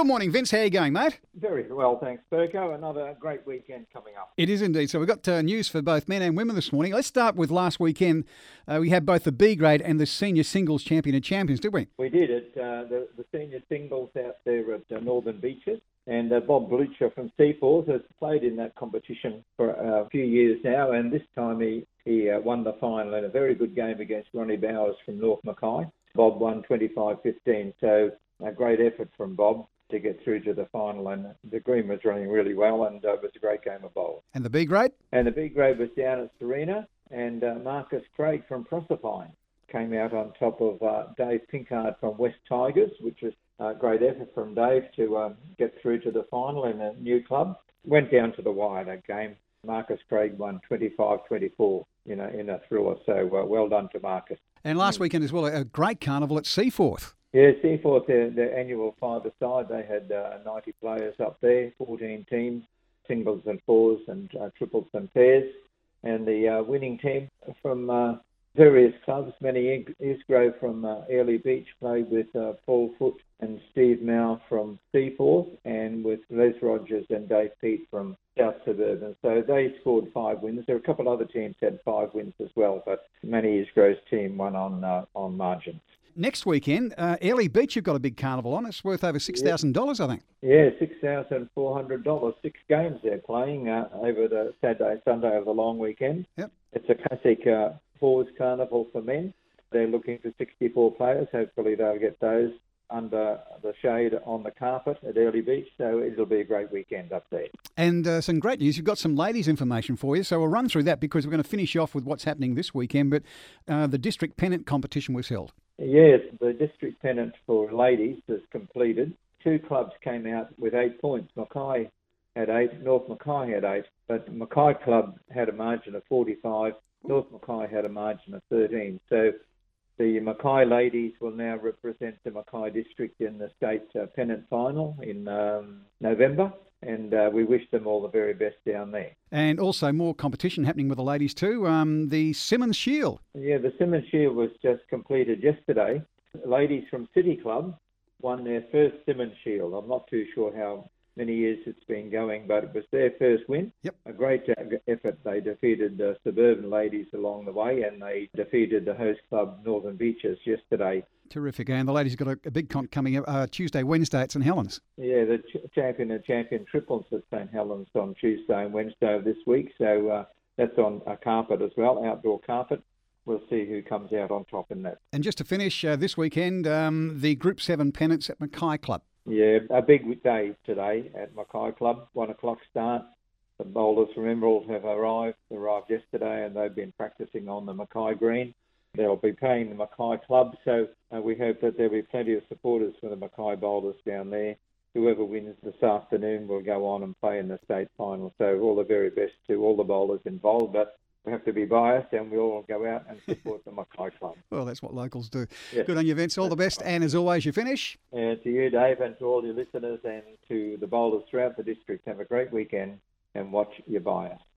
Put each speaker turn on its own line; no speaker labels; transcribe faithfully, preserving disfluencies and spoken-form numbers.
Good morning, Vince. How are you going, mate?
Very well, thanks, Berko. Another great weekend coming up.
It is indeed. So we've got uh, news for both men and women this morning. Let's start with last weekend. Uh, we had both the B grade and the senior singles champion of champions, did we?
We did it. Uh, the, the senior singles out there at uh, Northern Beaches. And uh, Bob Blucher from Seaforth has played in that competition for a few years now. And this time he, he uh, won the final in a very good game against Ronnie Bowers from North Mackay. Bob won twenty-five fifteen. So a great effort from Bob to get through to the final, and the green was running really well, and uh, it was a great game of bowl.
And the B grade?
And the B grade was down at Serena, and uh, Marcus Craig from Proserpine came out on top of uh, Dave Pinkard from West Tigers, which was a great effort from Dave to um, get through to the final in a new club. Went down to the wire that game. Marcus Craig won twenty-five twenty-four in a, in a thriller, so uh, well done to Marcus.
And last weekend as well, a great carnival at Seaforth.
Yeah, Seaforth, their, their annual five-a-side, they had uh, ninety players up there, fourteen teams, singles and fours and uh, triples and pairs. And the uh, winning team from uh, various clubs, Manny Isgrove from uh, Airlie Beach played with uh, Paul Foote and Steve Mao from Seaforth, and with Les Rogers and Dave Pete from South Suburban. So they scored five wins. There were a couple of other teams that had five wins as well, but Manny Isgrove's team won on, uh, on margin.
Next weekend, uh, Airlie Beach, you've got a big carnival on. It's worth over six thousand dollars, I think.
Yeah, six thousand four hundred dollars. Six games they're playing uh, over the Saturday, Sunday over the long weekend.
Yep.
It's a classic uh, fours carnival for men. They're looking for sixty-four players. Hopefully they'll get those under the shade on the carpet at Airlie Beach. So it'll be a great weekend up there.
And uh, some great news. You've got some ladies' information for you. So we'll run through that because we're going to finish off with what's happening this weekend. But uh, the district pennant competition was held.
Yes, the district pennant for ladies is completed. Two clubs came out with eight points. Mackay had eight, North Mackay had eight, but Mackay Club had a margin of forty-five, North Mackay had a margin of thirteen. So the Mackay ladies will now represent the Mackay district in the state uh, pennant final in um, November, and uh, we wish them all the very best down there.
And also more competition happening with the ladies too, um, the Simmons Shield.
Yeah, the Simmons Shield was just completed yesterday. Ladies from City Club won their first Simmons Shield. I'm not too sure how many years it's been going, but it was their first win.
Yep.
A great effort. They defeated the suburban ladies along the way, and they defeated the host club Northern Beaches yesterday.
Terrific. And the ladies got a, a big comp coming up uh, Tuesday, Wednesday at St Helens.
Yeah, the ch- champion and champion triples at St Helens on Tuesday and Wednesday of this week. So uh, that's on a carpet as well, outdoor carpet. We'll see who comes out on top in that.
And just to finish uh, this weekend, um, the Group seven pennants at Mackay Club.
Yeah, a big day today at Mackay Club. One o'clock start. The bowlers from Emerald have arrived, arrived yesterday, and they've been practising on the Mackay Green. They'll be playing the Mackay Club, so uh, we hope that there'll be plenty of supporters for the Mackay bowlers down there. Whoever wins this afternoon will go on and play in the state final. So all the very best to all the bowlers involved, but we have to be biased, and we all go out and support the Mackay Club.
Well, that's what locals do.
Yes.
Good on you, Vince. All the best. And as always, you finish.
And to you, Dave, and to all your listeners and to the bowlers throughout the district, have a great weekend and watch your bias.